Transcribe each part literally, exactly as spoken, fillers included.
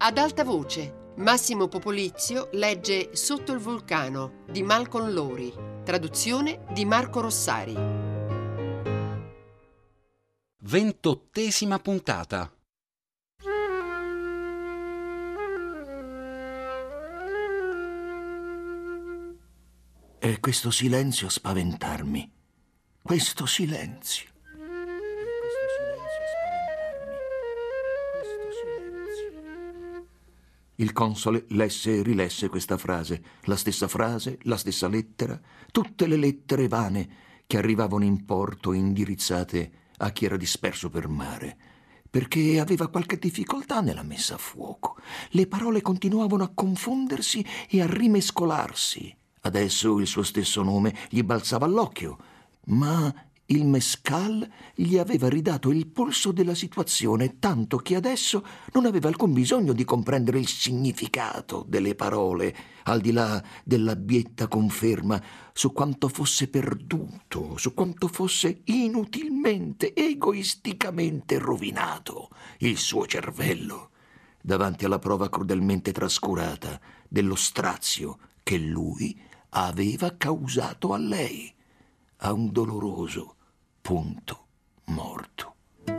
Ad alta voce, Massimo Popolizio legge Sotto il vulcano di Malcolm Lowry, traduzione di Marco Rossari. Ventottesima puntata. È questo silenzio a spaventarmi. Questo silenzio. Il console lesse e rilesse questa frase, la stessa frase, la stessa lettera, tutte le lettere vane che arrivavano in porto indirizzate a chi era disperso per mare, perché aveva qualche difficoltà nella messa a fuoco. Le parole continuavano a confondersi e a rimescolarsi. Adesso il suo stesso nome gli balzava all'occhio, ma il mescal gli aveva ridato il polso della situazione, tanto che adesso non aveva alcun bisogno di comprendere il significato delle parole, al di là dell'abbietta conferma su quanto fosse perduto, su quanto fosse inutilmente, egoisticamente rovinato il suo cervello davanti alla prova crudelmente trascurata dello strazio che lui aveva causato a lei, a un doloroso punto morto.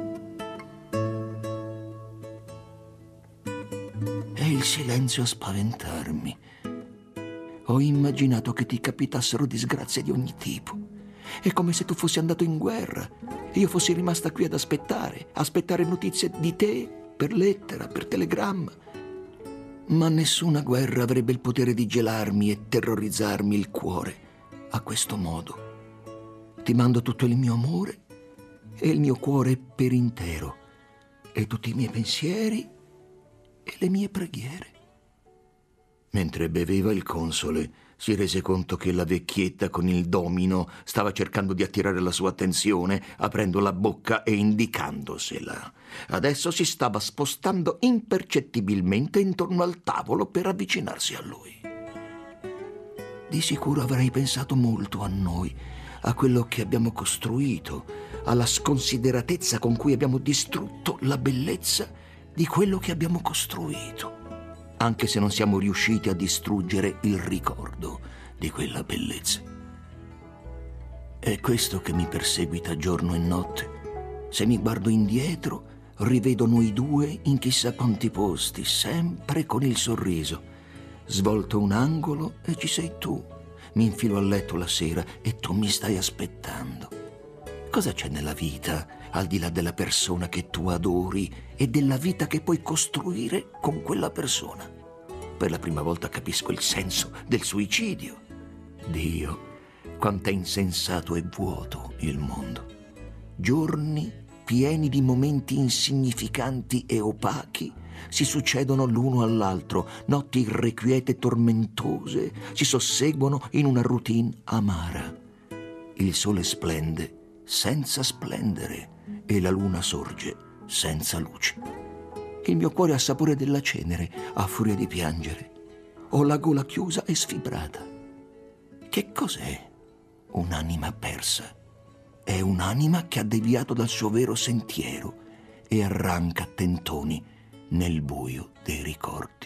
È il silenzio a spaventarmi. Ho immaginato che ti capitassero disgrazie di ogni tipo. È come se tu fossi andato in guerra e io fossi rimasta qui ad aspettare, aspettare notizie di te per lettera, per telegramma. Ma nessuna guerra avrebbe il potere di gelarmi e terrorizzarmi il cuore a questo modo. Ti mando tutto il mio amore e il mio cuore per intero, e tutti i miei pensieri e le mie preghiere. Mentre beveva, il console si rese conto che la vecchietta con il domino stava cercando di attirare la sua attenzione, aprendo la bocca e indicandosela. Adesso si stava spostando impercettibilmente intorno al tavolo per avvicinarsi a lui. Di sicuro avrei pensato molto a noi, a quello che abbiamo costruito, alla sconsideratezza con cui abbiamo distrutto la bellezza di quello che abbiamo costruito, anche se non siamo riusciti a distruggere il ricordo di quella bellezza. È questo che mi perseguita giorno e notte. Se mi guardo indietro, rivedo noi due in chissà quanti posti, sempre con il sorriso. Svolto un angolo e ci sei tu. Mi infilo a letto la sera e tu mi stai aspettando. Cosa c'è nella vita, al di là della persona che tu adori e della vita che puoi costruire con quella persona? Per la prima volta capisco il senso del suicidio. Dio, quanto è insensato e vuoto il mondo. Giorni pieni di momenti insignificanti e opachi si succedono l'uno all'altro, notti irrequiete e tormentose si susseguono in una routine amara. Il sole splende senza splendere e la luna sorge senza luce. Il mio cuore ha sapore della cenere, a furia di piangere. Ho la gola chiusa e sfibrata. Che cos'è un'anima persa? È un'anima che ha deviato dal suo vero sentiero e arranca a tentoni nel buio dei ricordi.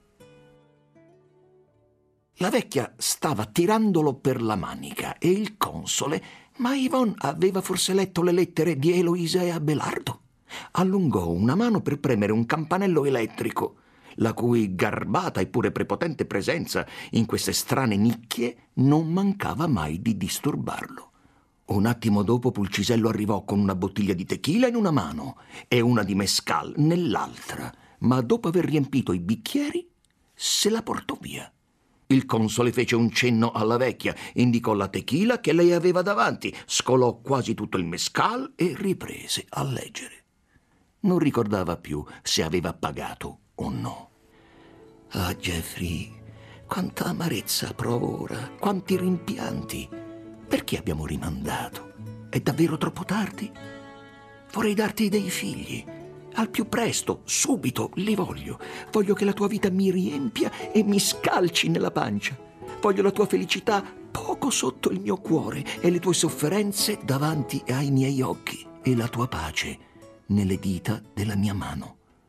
La vecchia stava tirandolo per la manica e il console, ma Yvonne aveva forse letto le lettere di Eloisa e Abelardo. Allungò una mano per premere un campanello elettrico, la cui garbata e pure prepotente presenza in queste strane nicchie non mancava mai di disturbarlo. Un attimo dopo Pulcisello arrivò con una bottiglia di tequila in una mano e una di mescal nell'altra, ma dopo aver riempito i bicchieri se la portò via. Il console fece un cenno alla vecchia, indicò la tequila che lei aveva davanti, scolò quasi tutto il mescal e riprese a leggere. Non ricordava più se aveva pagato o no. Ah, Jeffrey, quanta amarezza provo ora, quanti rimpianti. Perché abbiamo rimandato? È davvero troppo tardi? Vorrei darti dei figli. Al più presto, subito, li voglio. Voglio che la tua vita mi riempia e mi scalci nella pancia. Voglio la tua felicità poco sotto il mio cuore e le tue sofferenze davanti ai miei occhi e la tua pace nelle dita della mia mano.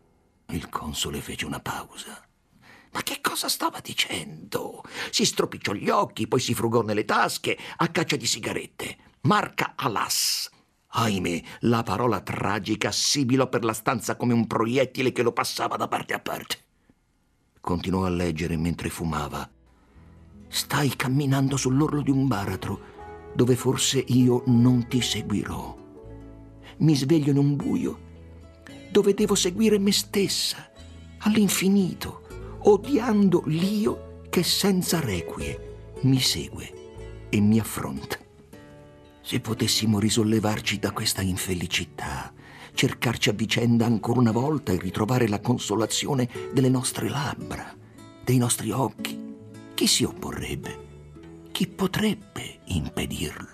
Il console fece una pausa. Ma che cosa stava dicendo? Si stropicciò gli occhi, poi si frugò nelle tasche a caccia di sigarette. Marca Alas. Ahimè, la parola tragica sibilò per la stanza come un proiettile che lo passava da parte a parte. Continuò a leggere mentre fumava. Stai camminando sull'orlo di un baratro dove forse io non ti seguirò. Mi sveglio in un buio dove devo seguire me stessa all'infinito, odiando l'io che senza requie mi segue e mi affronta. Se potessimo risollevarci da questa infelicità, cercarci a vicenda ancora una volta e ritrovare la consolazione delle nostre labbra, dei nostri occhi, chi si opporrebbe? Chi potrebbe impedirlo?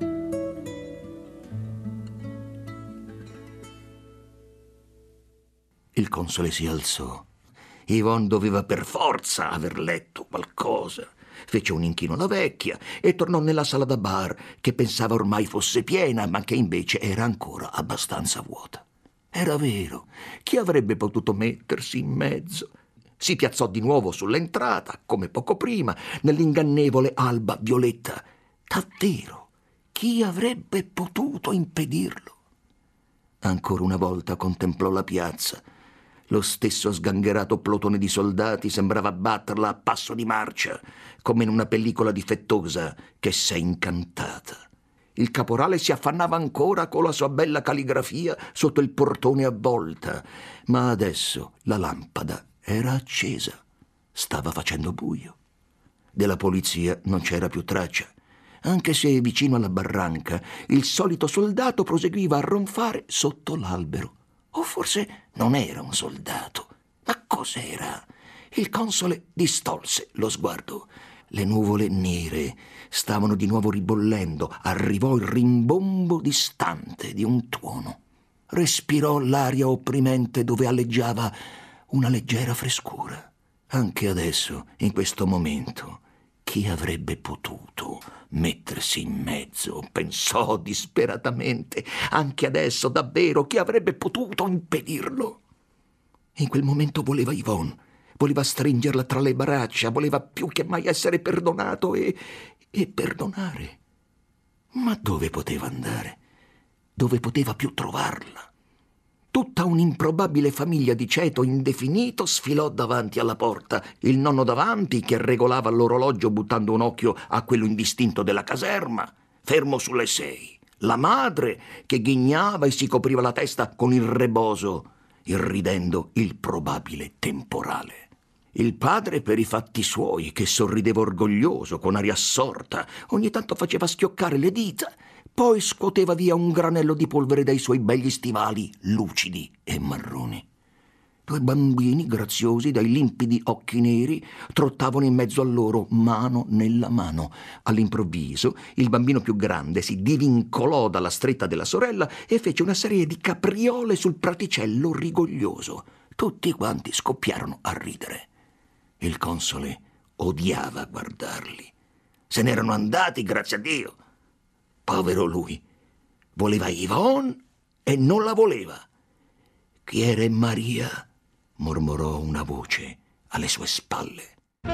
Il console si alzò. Yvonne doveva per forza aver letto qualcosa. Fece un inchino alla vecchia e tornò nella sala da bar, che pensava ormai fosse piena, ma che invece era ancora abbastanza vuota. Era vero, chi avrebbe potuto mettersi in mezzo? Si piazzò di nuovo sull'entrata, come poco prima, nell'ingannevole alba violetta. Davvero, chi avrebbe potuto impedirlo? Ancora una volta contemplò la piazza. Lo stesso sgangherato plotone di soldati sembrava batterla a passo di marcia, come in una pellicola difettosa che s'è incantata. Il caporale si affannava ancora con la sua bella calligrafia sotto il portone a volta, ma adesso la lampada era accesa. Stava facendo buio. Della polizia non c'era più traccia, anche se vicino alla barranca il solito soldato proseguiva a ronfare sotto l'albero. O forse non era un soldato. Ma cos'era? Il console distolse lo sguardo. Le nuvole nere stavano di nuovo ribollendo. Arrivò il rimbombo distante di un tuono. Respirò l'aria opprimente dove alleggiava una leggera frescura. Anche adesso, in questo momento, chi avrebbe potuto mettersi in mezzo? Pensò disperatamente. Anche adesso, davvero, chi avrebbe potuto impedirlo? In quel momento voleva Yvonne, voleva stringerla tra le braccia, voleva più che mai essere perdonato e, e perdonare. Ma dove poteva andare? Dove poteva più trovarla? Tutta un'improbabile famiglia di ceto indefinito sfilò davanti alla porta. Il nonno davanti, che regolava l'orologio buttando un occhio a quello indistinto della caserma, fermo sulle sei. La madre, che ghignava e si copriva la testa con il reboso, irridendo il probabile temporale. Il padre per i fatti suoi, che sorrideva orgoglioso, con aria assorta, ogni tanto faceva schioccare le dita, poi scuoteva via un granello di polvere dai suoi begli stivali lucidi e marroni. Due bambini graziosi dai limpidi occhi neri trottavano in mezzo a loro, mano nella mano. All'improvviso il bambino più grande si divincolò dalla stretta della sorella e fece una serie di capriole sul praticello rigoglioso. Tutti quanti scoppiarono a ridere. Il console odiava guardarli. Se n'erano andati, grazie a Dio. Povero lui, voleva Yvonne e non la voleva. Chiere Maria, mormorò una voce alle sue spalle.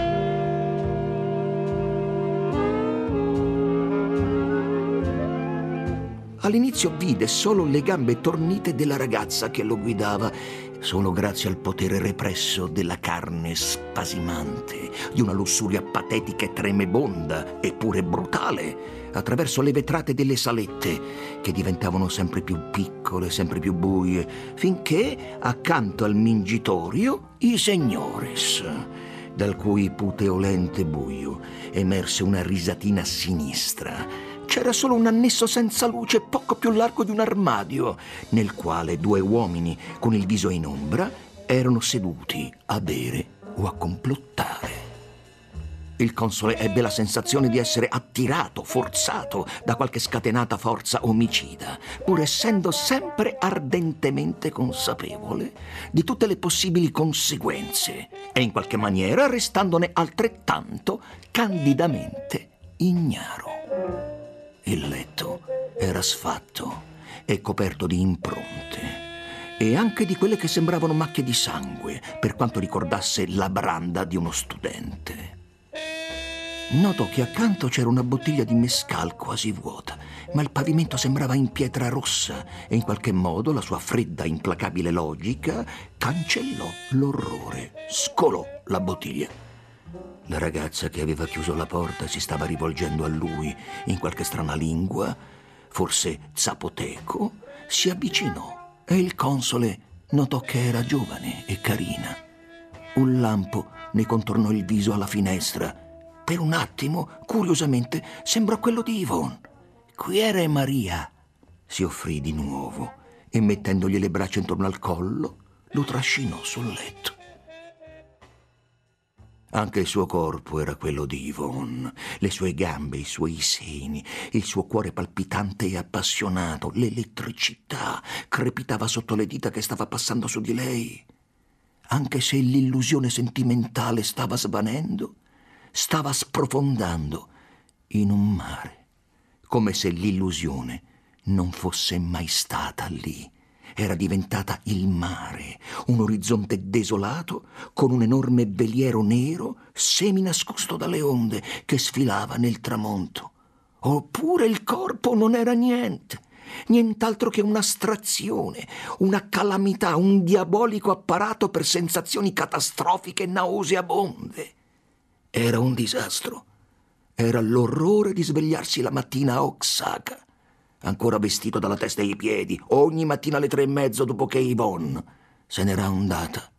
All'inizio vide solo le gambe tornite della ragazza che lo guidava, solo grazie al potere represso della carne spasimante, di una lussuria patetica e tremebonda, eppure brutale, attraverso le vetrate delle salette, che diventavano sempre più piccole, sempre più buie, finché, accanto al mingitorio, i señores, dal cui puteolente buio emerse una risatina sinistra. C'era solo un annesso senza luce, poco più largo di un armadio, nel quale due uomini con il viso in ombra erano seduti a bere o a complottare. Il console ebbe la sensazione di essere attirato, forzato da qualche scatenata forza omicida, pur essendo sempre ardentemente consapevole di tutte le possibili conseguenze e in qualche maniera restandone altrettanto candidamente ignaro. Il letto era sfatto e coperto di impronte. e anche di quelle che sembravano macchie di sangue, per quanto ricordasse la branda di uno studente. Notò che accanto c'era una bottiglia di mescal quasi vuota, ma il pavimento sembrava in pietra rossa e in qualche modo la sua fredda, implacabile logica cancellò l'orrore, scolò la bottiglia. La ragazza che aveva chiuso la porta si stava rivolgendo a lui in qualche strana lingua, forse zapoteco, si avvicinò e il console notò che era giovane e carina. Un lampo ne contornò il viso alla finestra. Per un attimo, curiosamente, sembrò quello di Yvonne. «Qui era Maria», si offrì di nuovo e, mettendogli le braccia intorno al collo, lo trascinò sul letto. Anche il suo corpo era quello di Yvonne, le sue gambe, i suoi seni, il suo cuore palpitante e appassionato, l'elettricità crepitava sotto le dita che stava passando su di lei. Anche se l'illusione sentimentale stava svanendo, stava sprofondando in un mare, come se l'illusione non fosse mai stata lì. Era diventata il mare, un orizzonte desolato con un enorme veliero nero seminascosto dalle onde che sfilava nel tramonto. Oppure il corpo non era niente, nient'altro che un'astrazione, una calamità, un diabolico apparato per sensazioni catastrofiche e nauseabonde. Era un disastro. Era l'orrore di svegliarsi la mattina a Oaxaca, ancora vestito dalla testa ai piedi, ogni mattina alle tre e mezzo dopo che Yvonne se n'era andata.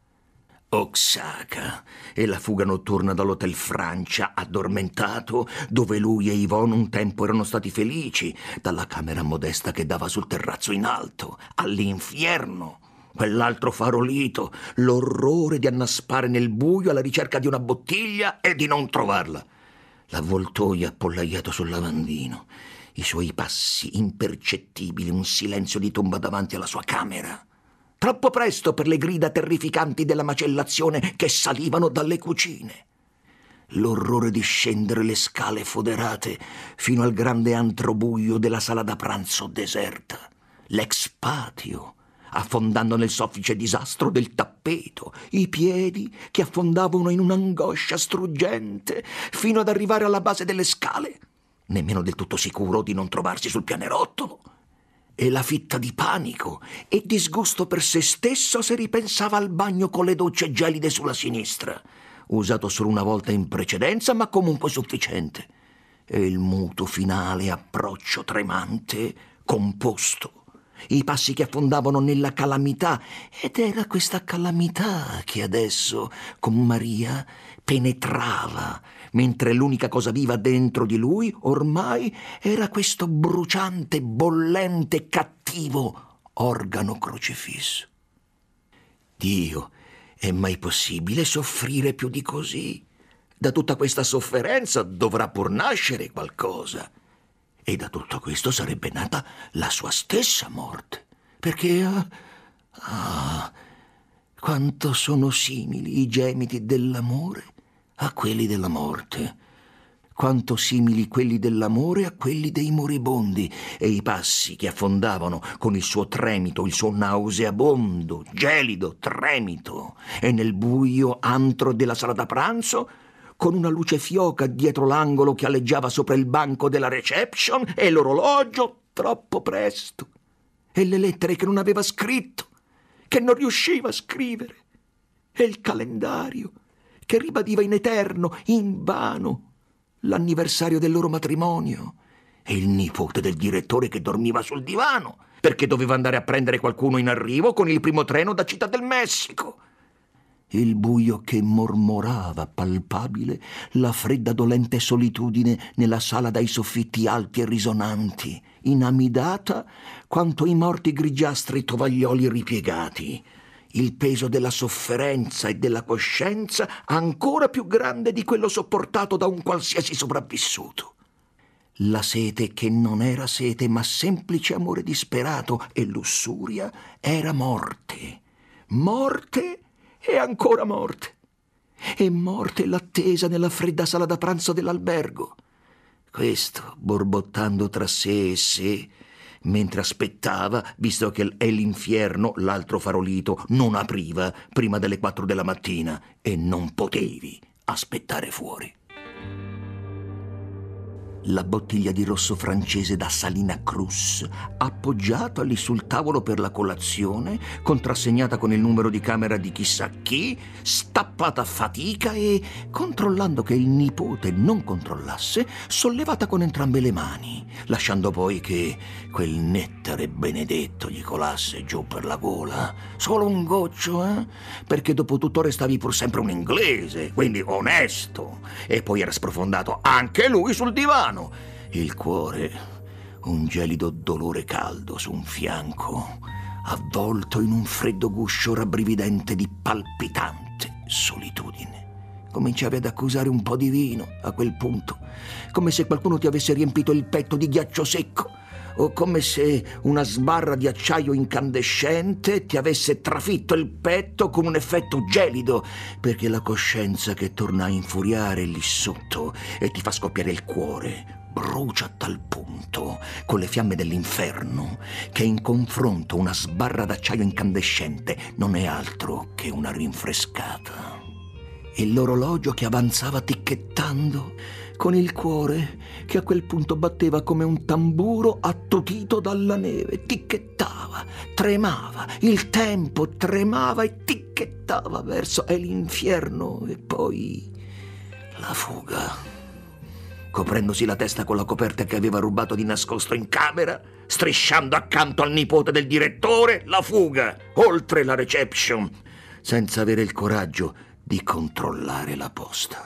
Oaxaca e la fuga notturna dall'Hotel Francia, addormentato, dove lui e Yvonne un tempo erano stati felici, dalla camera modesta che dava sul terrazzo in alto, all'inferno. Quell'altro farolito, l'orrore di annaspare nel buio alla ricerca di una bottiglia e di non trovarla. L'avvoltoio appollaiato sul lavandino, i suoi passi impercettibili, un silenzio di tomba davanti alla sua camera. Troppo presto per le grida terrificanti della macellazione che salivano dalle cucine. L'orrore di scendere le scale foderate fino al grande antro buio della sala da pranzo deserta. L'ex patio, affondando nel soffice disastro del tappeto, i piedi che affondavano in un'angoscia struggente fino ad arrivare alla base delle scale, nemmeno del tutto sicuro di non trovarsi sul pianerottolo, e la fitta di panico e disgusto per se stesso se ripensava al bagno con le docce gelide sulla sinistra, usato solo una volta in precedenza, ma comunque sufficiente, e il muto finale approccio tremante, composto, i passi che affondavano nella calamità, ed era questa calamità che adesso, con Maria, penetrava, mentre l'unica cosa viva dentro di lui ormai era questo bruciante, bollente, cattivo organo crocifisso. Dio, è mai possibile soffrire più di così? Da tutta questa sofferenza dovrà pur nascere qualcosa. E da tutto questo sarebbe nata la sua stessa morte, perché ah, ah, quanto sono simili i gemiti dell'amore a quelli della morte, quanto simili quelli dell'amore a quelli dei moribondi, e i passi che affondavano con il suo tremito, il suo nauseabondo, gelido tremito, e nel buio antro della sala da pranzo, con una luce fioca dietro l'angolo che aleggiava sopra il banco della reception, e l'orologio troppo presto, e le lettere che non aveva scritto, che non riusciva a scrivere, e il calendario che ribadiva in eterno, invano, l'anniversario del loro matrimonio, e il nipote del direttore che dormiva sul divano perché doveva andare a prendere qualcuno in arrivo con il primo treno da Città del Messico. Il buio che mormorava palpabile, la fredda dolente solitudine nella sala dai soffitti alti e risonanti, inamidata quanto i morti grigiastri tovaglioli ripiegati, il peso della sofferenza e della coscienza ancora più grande di quello sopportato da un qualsiasi sopravvissuto. La sete che non era sete ma semplice amore disperato e lussuria era morte, morte e ancora morte, e morte l'attesa nella fredda sala da pranzo dell'albergo. Questo, borbottando tra sé e sé, mentre aspettava, visto che è l'inferno, l'altro farolito non apriva prima delle quattro della mattina e non potevi aspettare fuori. La bottiglia di rosso francese da Salina Cruz, appoggiata lì sul tavolo per la colazione, contrassegnata con il numero di camera di chissà chi, stappata a fatica e, controllando che il nipote non controllasse, sollevata con entrambe le mani, lasciando poi che quel nettare benedetto gli colasse giù per la gola. Solo un goccio, eh? Perché dopo tutto restavi pur sempre un inglese, quindi onesto. E poi era sprofondato anche lui sul divano. Il cuore, un gelido dolore caldo su un fianco, avvolto in un freddo guscio rabbrividente di palpitante solitudine. Cominciavi ad accusare un po' di vino a quel punto, come se qualcuno ti avesse riempito il petto di ghiaccio secco, o come se una sbarra di acciaio incandescente ti avesse trafitto il petto con un effetto gelido, perché la coscienza che torna a infuriare lì sotto e ti fa scoppiare il cuore brucia a tal punto con le fiamme dell'inferno che in confronto una sbarra d'acciaio incandescente non è altro che una rinfrescata. E l'orologio che avanzava ticchettando, con il cuore che a quel punto batteva come un tamburo attutito dalla neve, ticchettava, tremava, il tempo tremava e ticchettava verso l'inferno e poi la fuga. Coprendosi la testa con la coperta che aveva rubato di nascosto in camera, strisciando accanto al nipote del direttore, la fuga, oltre la reception, senza avere il coraggio di controllare la posta.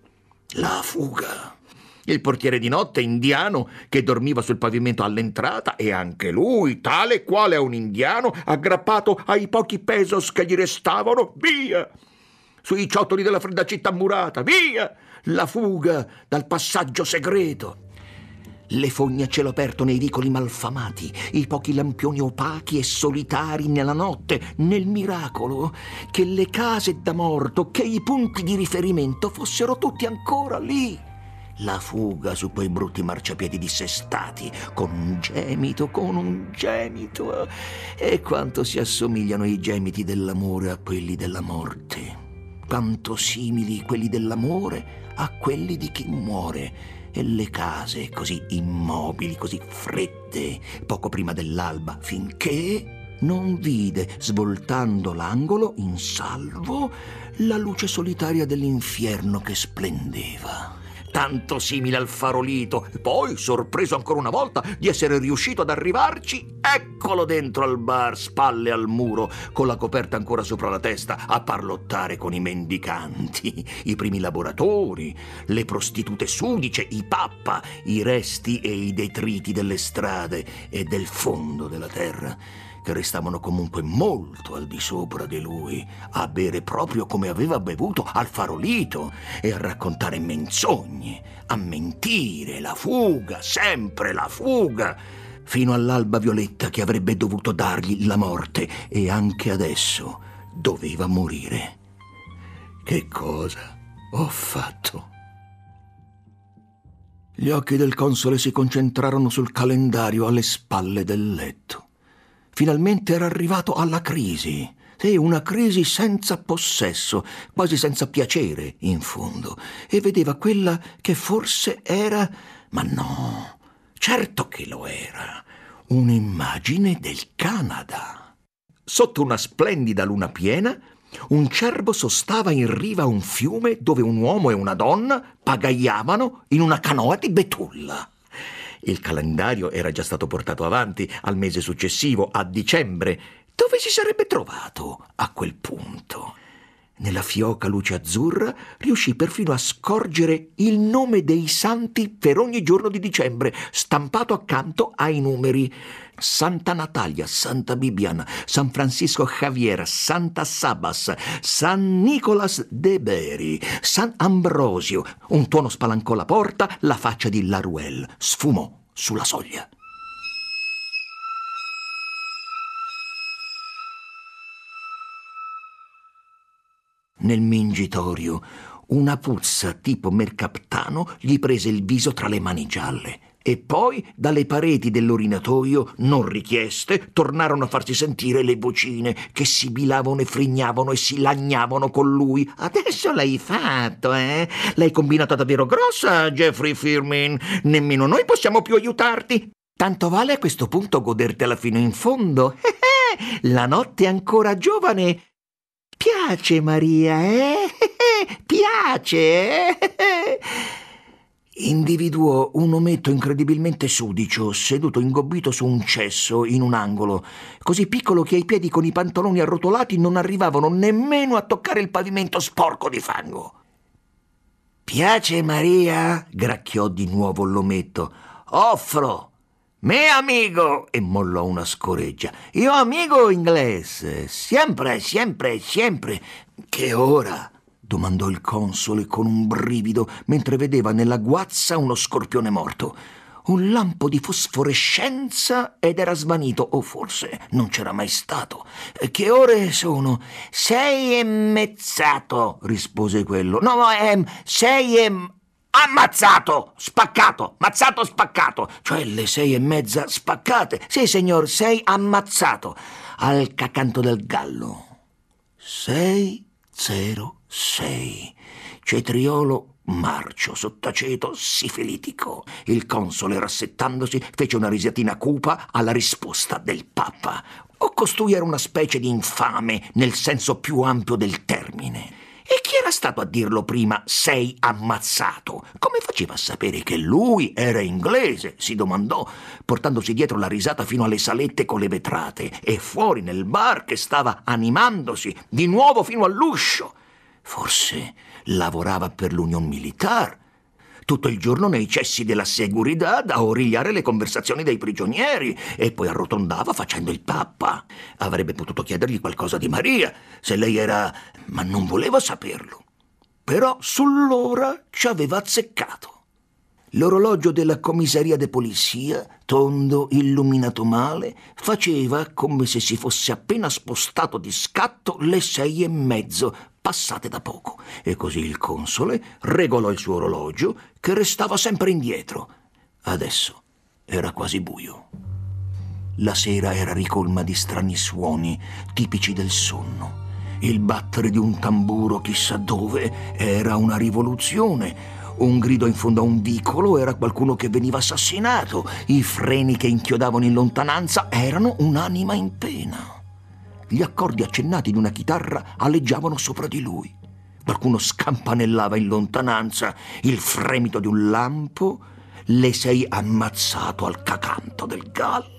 La fuga. Il portiere di notte, indiano, che dormiva sul pavimento all'entrata, e anche lui, tale quale un indiano, aggrappato ai pochi pesos che gli restavano, via! Sui ciottoli della fredda città murata, via! La fuga dal passaggio segreto. Le fogne a cielo aperto nei vicoli malfamati, i pochi lampioni opachi e solitari nella notte, nel miracolo che le case da morto, che i punti di riferimento fossero tutti ancora lì. La fuga su quei brutti marciapiedi dissestati, con un gemito, con un gemito. E quanto si assomigliano i gemiti dell'amore a quelli della morte. Quanto simili quelli dell'amore a quelli di chi muore. E le case così immobili, così fredde, poco prima dell'alba, finché non vide, svoltando l'angolo, in salvo, la luce solitaria dell'inferno che splendeva. Tanto simile al farolito. Poi, sorpreso ancora una volta di essere riuscito ad arrivarci, eccolo dentro al bar, spalle al muro, con la coperta ancora sopra la testa, a parlottare con i mendicanti, i primi lavoratori, le prostitute sudice, i pappa, i resti e i detriti delle strade e del fondo della terra, che restavano comunque molto al di sopra di lui, a bere proprio come aveva bevuto al farolito e a raccontare menzogne, a mentire, la fuga, sempre la fuga, fino all'alba violetta che avrebbe dovuto dargli la morte e anche adesso doveva morire. Che cosa ho fatto? Gli occhi del console si concentrarono sul calendario alle spalle del letto. Finalmente era arrivato alla crisi. Sì, una crisi senza possesso, quasi senza piacere, in fondo. E vedeva quella che forse era, ma no, certo che lo era, un'immagine del Canada. Sotto una splendida luna piena, un cervo sostava in riva a un fiume dove un uomo e una donna pagaiavano in una canoa di betulla. Il calendario era già stato portato avanti al mese successivo, a dicembre. Dove si sarebbe trovato a quel punto? Nella fioca luce azzurra riuscì perfino a scorgere il nome dei santi per ogni giorno di dicembre, stampato accanto ai numeri. Santa Natalia, Santa Bibiana, San Francisco Javier, Santa Sabas, San Nicolas de Beri, San Ambrosio. Un tuono spalancò la porta, la faccia di Laruelle sfumò sulla soglia. Nel mingitorio una puzza tipo mercaptano gli prese il viso tra le mani gialle. E poi dalle pareti dell'orinatoio, non richieste, tornarono a farsi sentire le vocine che sibilavano e frignavano e si lagnavano con lui. Adesso l'hai fatto, eh? L'hai combinata davvero grossa, Jeffrey Firmin. Nemmeno noi possiamo più aiutarti. Tanto vale a questo punto godertela fino in fondo. La notte è ancora giovane. Piace, Maria, eh? Piace, eh? Individuò un ometto incredibilmente sudicio, seduto ingobbito su un cesso in un angolo, così piccolo che i piedi con i pantaloni arrotolati non arrivavano nemmeno a toccare il pavimento sporco di fango. «Piace, Maria?» gracchiò di nuovo l'ometto. «Offro! Me amigo!» e mollò una scoreggia. «Io amigo inglese! Sempre, sempre, sempre! Che ora?» domandò il console con un brivido mentre vedeva nella guazza uno scorpione morto. Un lampo di fosforescenza ed era svanito, o forse non c'era mai stato. «Che ore sono?» «Sei e mezzato», rispose quello. «No, è sei e... ammazzato! Spaccato! Mazzato spaccato! Cioè le sei e mezza spaccate! Sì, signor, sei ammazzato! Al cacanto del gallo!» Sei, zero, sei. Cetriolo marcio, sottaceto, sifilitico. Il console, rassettandosi, fece una risatina cupa alla risposta del Papa. O costui era una specie di infame nel senso più ampio del termine. E chi era stato a dirlo prima, sei ammazzato? Come faceva a sapere che lui era inglese? Si domandò, portandosi dietro la risata fino alle salette con le vetrate e fuori nel bar che stava animandosi di nuovo fino all'uscio. Forse lavorava per l'Union Militare, tutto il giorno nei cessi della Seguridad a origliare le conversazioni dei prigionieri e poi arrotondava facendo il Papa. Avrebbe potuto chiedergli qualcosa di Maria, se lei era... ma non voleva saperlo. Però sull'ora ci aveva azzeccato. L'orologio della comisaria de polizia, tondo, illuminato male, faceva come se si fosse appena spostato di scatto le sei e mezzo, passate da poco, e così il console regolò il suo orologio, che restava sempre indietro. Adesso era quasi buio. La sera era ricolma di strani suoni, tipici del sonno. Il battere di un tamburo chissà dove era una rivoluzione. Un grido in fondo a un vicolo era qualcuno che veniva assassinato. I freni che inchiodavano in lontananza erano un'anima in pena. Gli accordi accennati di una chitarra aleggiavano sopra di lui. Qualcuno scampanellava in lontananza. Il fremito di un lampo. Le sei ammazzato al cacanto del gallo.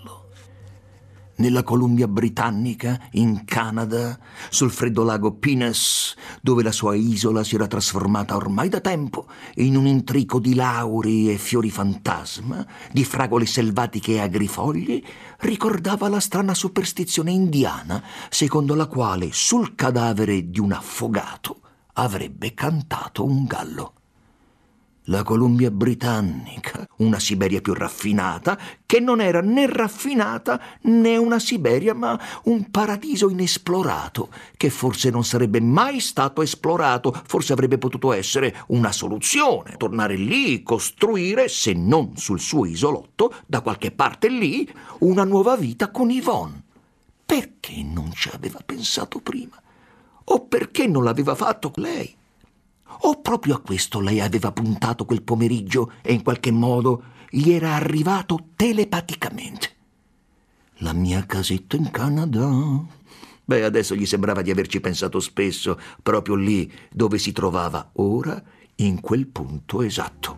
Nella Columbia Britannica, in Canada, sul freddo lago Pinus, dove la sua isola si era trasformata ormai da tempo in un intrico di lauri e fiori fantasma, di fragole selvatiche e agrifoglie, ricordava la strana superstizione indiana secondo la quale sul cadavere di un affogato avrebbe cantato un gallo. La Columbia Britannica, una Siberia più raffinata, che non era né raffinata né una Siberia, ma un paradiso inesplorato, che forse non sarebbe mai stato esplorato, forse avrebbe potuto essere una soluzione, tornare lì, costruire, se non sul suo isolotto, da qualche parte lì, una nuova vita con Yvonne. Perché non ci aveva pensato prima? O perché non l'aveva fatto lei? O proprio a questo lei aveva puntato quel pomeriggio e in qualche modo gli era arrivato telepaticamente. La mia casetta in Canada. Beh, adesso gli sembrava di averci pensato spesso, proprio lì dove si trovava ora, in quel punto esatto.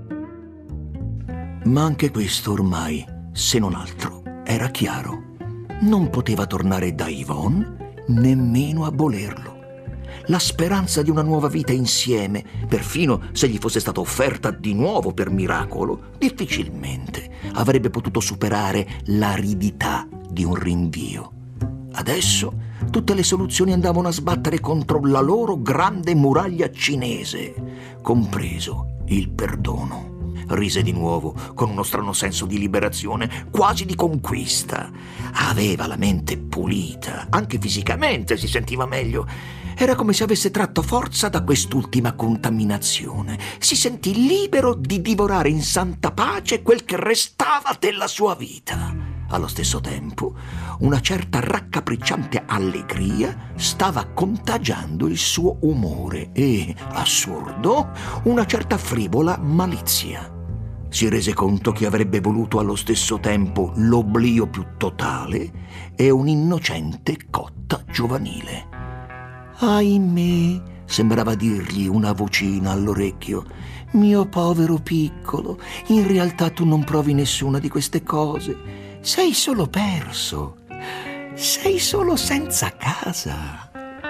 Ma anche questo ormai, se non altro, era chiaro. Non poteva tornare da Yvonne, nemmeno a volerlo. La speranza di una nuova vita insieme, perfino se gli fosse stata offerta di nuovo per miracolo, difficilmente avrebbe potuto superare l'aridità di un rinvio. Adesso tutte le soluzioni andavano a sbattere contro la loro grande muraglia cinese, compreso il perdono. Rise di nuovo, con uno strano senso di liberazione, quasi di conquista. Aveva la mente pulita, anche fisicamente si sentiva meglio. Era come se avesse tratto forza da quest'ultima contaminazione. Si sentì libero di divorare in santa pace quel che restava della sua vita. Allo stesso tempo, una certa raccapricciante allegria stava contagiando il suo umore e, assurdo, una certa frivola malizia. Si rese conto che avrebbe voluto allo stesso tempo l'oblio più totale e un'innocente cotta giovanile. Ahimè, sembrava dirgli una vocina all'orecchio, mio povero piccolo, in realtà tu non provi nessuna di queste cose. Sei solo perso. Sei solo senza casa.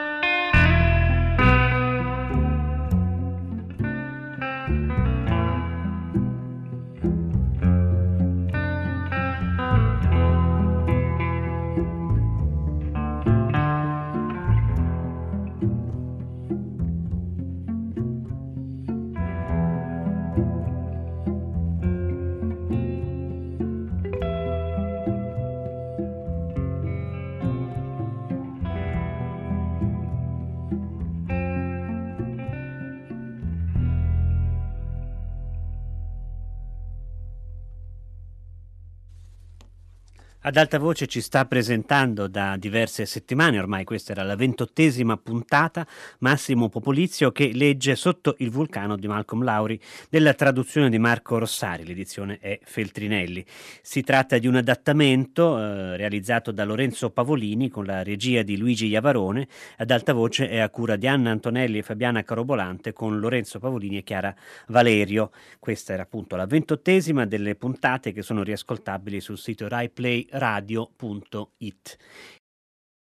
Ad alta voce ci sta presentando da diverse settimane, ormai questa era la ventottesima puntata, Massimo Popolizio che legge Sotto il vulcano di Malcolm Lowry, della traduzione di Marco Rossari, l'edizione è Feltrinelli. Si tratta di un adattamento eh, realizzato da Lorenzo Pavolini con la regia di Luigi Iavarone, ad alta voce è a cura di Anna Antonelli e Fabiana Carobolante con Lorenzo Pavolini e Chiara Valerio. Questa era appunto la ventottesima delle puntate che sono riascoltabili sul sito rai play radio punto it.